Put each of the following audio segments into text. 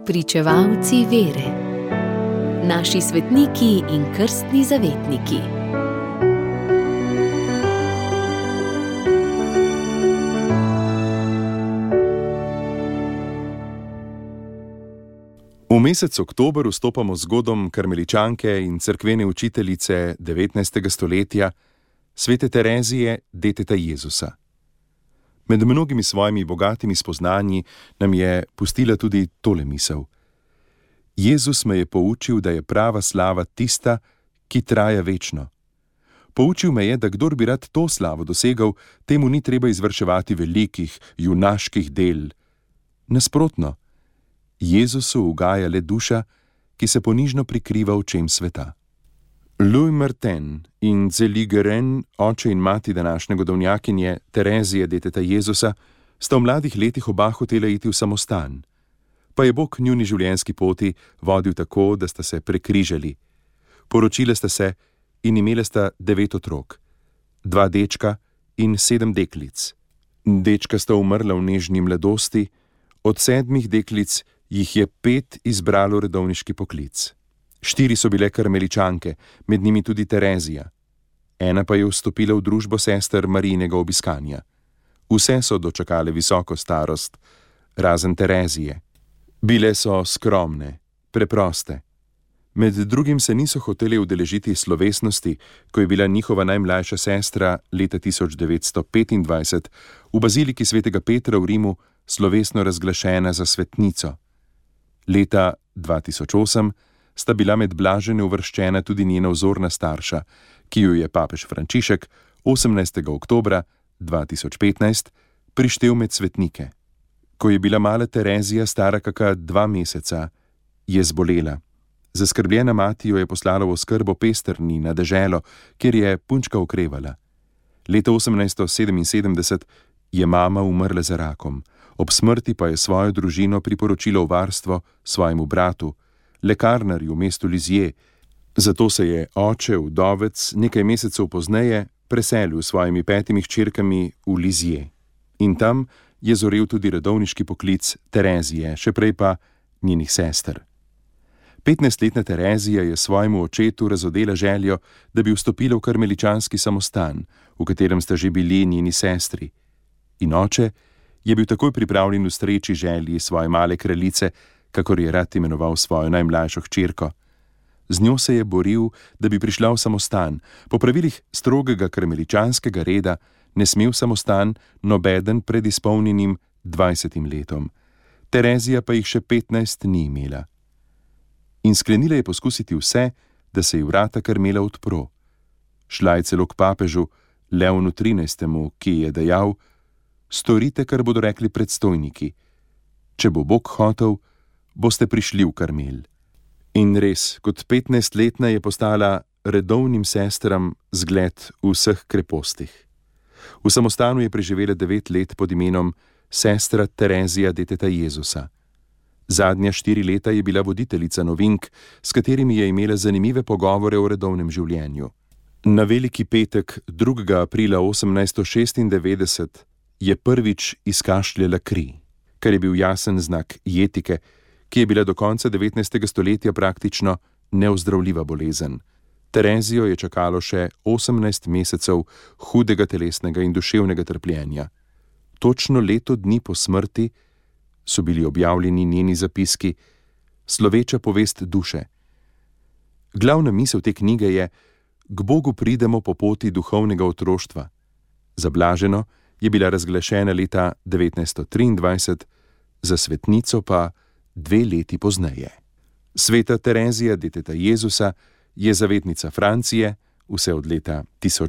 Spričevalci vere. Naši svetniki in krstni zavetniki. V mesec oktober vstopamo z godom karmeličanke in cerkvene učiteljice 19. stoletja, svete Terezije, deteta Jezusa. Med mnogimi svojimi bogatimi spoznanji nam je pustila tudi tole misel. Jezus me je poučil, da je prava slava tista, ki traja večno. Poučil me je, da kdor bi rad to slavo dosegal, temu ni treba izvrševati velikih, junaških del. Nasprotno, Jezusu ugaja le duša, ki se ponižno prikriva očem sveta. Louis Martin in Zélie Guérin, oče in mati današnje godovnjakinje Terezije, deteta Jezusa, sta v mladih letih oba hotela iti v samostan. Pa je Bog njuni življenjski poti vodil tako, da sta se prekrižali. Poročile sta se in imele sta 9 otrok, 2 dečka in 7 deklic. Dečka sta umrla v nežni mladosti, od 7 deklic jih je 5 izbralo redovniški poklic. 4 so bile karmeličanke, med njimi tudi Terezija. 1 pa je vstopila v družbo sester Marijinega obiskanja. Vse so dočakale visoko starost, razen Terezije. Bile so skromne, preproste. Med drugim se niso hotele udeležiti slovesnosti, ko je bila njihova najmlajša sestra leta 1925 v baziliki svetega Petra v Rimu slovesno razglašena za svetnico. Leta 2008 sta bila med blažene uvrščena tudi njena vzorna starša, ki jo je papež Frančišek 18. oktobra 2015 prištel med svetnike. Ko je bila mala Terezija stara kaka 2 meseca, je zbolela. Zaskrbljena mati jo je poslala v oskrbo Pesterni na deželo, kjer je punčka okrevala. Leta 1877 je mama umrla za rakom, ob smrti pa je svojo družino priporočila v varstvo svojemu bratu, lekarnarju v mestu Lisieux. Zato se je oče, vdovec, nekaj mesecev pozneje preselil s svojimi 5 hčerkami v Lisieux. In tam je zorel tudi redovniški poklic Terezije, še prej pa njenih sester. 15-letna Terezija je svojemu očetu razodela željo, da bi vstopila v karmeličanski samostan, v katerem sta že bili njeni sestri. In oče je bil takoj pripravljen ustreči želji svoje male kraljice, kakor je rad imenoval svojo najmlajšo hčerko. Z njo se je boril, da bi prišla v samostan. Po pravilih strogega karmeličanskega reda ne sme v samostan nobeden pred izpolnjenim 20 letom. Terezija pa jih še 15 ni imela. In sklenila je poskusiti vse, da se ji vrata Karmela odpro. Šla je celo k papežu Leonu XIII., ki je dejal: storite, kar bodo rekli predstojniki. Če bo Bog hotel, boste prišli v Karmel. In res, kot 15-letna je postala redovnim sestram zgled v vseh krepostih. V samostanu je preživela 9 let pod imenom sestra Terezija, deteta Jezusa. Zadnja 4 leta je bila voditeljica novink, s katerimi je imela zanimive pogovore o redovnem življenju. Na veliki petek 2. aprila 1896 je prvič izkašljala kri, kar je bil jasen znak jetike, ki je bila do konca 19. stoletja praktično neozdravljiva bolezen. Terezijo je čakalo še 18 mesecev hudega telesnega in duševnega trpljenja. Točno leto dni po smrti so bili objavljeni njeni zapiski, sloveča povest duše. Glavna misel te knjige je: k Bogu pridemo po poti duhovnega otroštva. Za blaženo je bila razglašena leta 1923, za svetnico pa 2 leti pozneje. Sveta Terezija, deteta Jezusa, je zavetnica Francije, vse od leta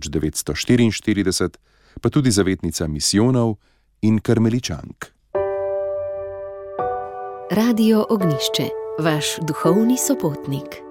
1944, pa tudi zavetnica misijonov in karmeličank. Radio Ognjišče, vaš duhovni sopotnik.